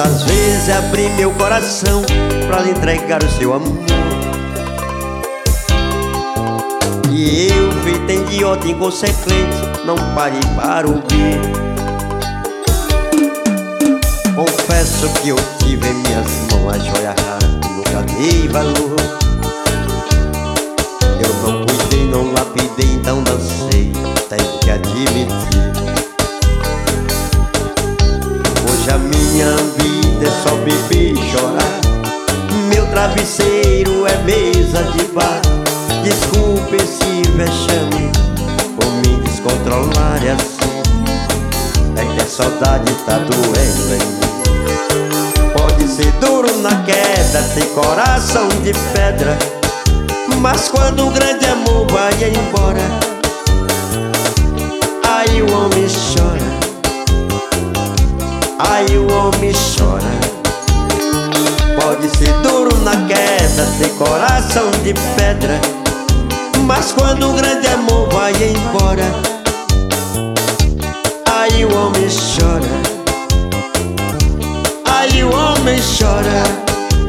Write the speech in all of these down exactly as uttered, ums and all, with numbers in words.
Quantas vezes abri meu coração pra lhe entregar o seu amor, e eu, feito idiota inconsequente, não parei para ouvir. Confesso que eu tive em minhas mãos a joia rara que nunca dei valor. Eu não cuidei, não lapidei, então dancei, tenho que admitir. Hoje a minha vida é só beber e chorar. Meu travesseiro é mesa de bar. Desculpe esse vexame por me descontrolar, é assim. É que a saudade tá doendo em mim. Pode ser duro na queda, ter coração de pedra, mas quando o grande amor vai embora, aí o homem chora, aí o homem chora. Pode ser duro na queda, ter coração de pedra, mas quando o grande amor vai embora, aí o homem chora, aí o homem chora.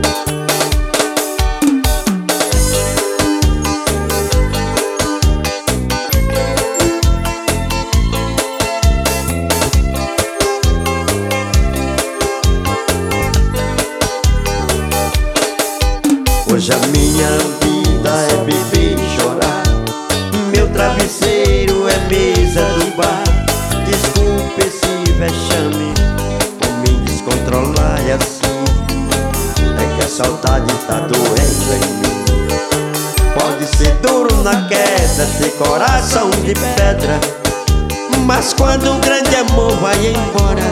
Hoje a minha vida é beber e chorar. Meu travesseiro é mesa do bar. Desculpe esse vexame por me descontrolar, é assim. É que a saudade tá doendo em mim. Pode ser duro na queda, ter coração de pedra, mas quando um grande amor vai embora,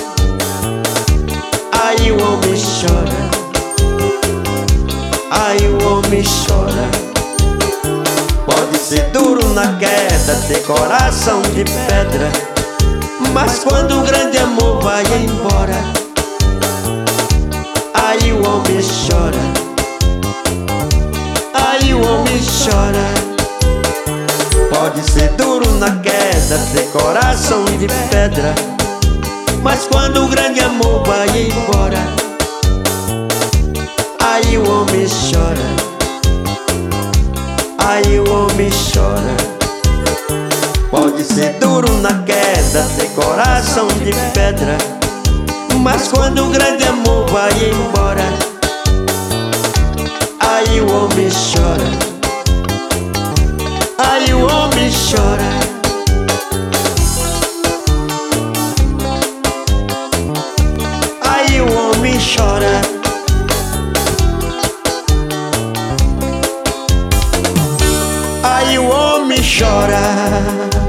aí o homem chora, aí o homem chora. Pode ser duro na queda, ter coração de pedra, mas quando o grande amor vai embora, aí o homem chora, aí o homem chora. Pode ser duro na queda, ter coração de pedra, mas quando o grande amor vai embora, aí o homem chora, aí o homem chora. Pode ser duro na queda, ter coração de pedra, mas quando o grande amor vai embora, aí o homem chora, aí o homem chora. Aí o homem chora. Aí o homem chora.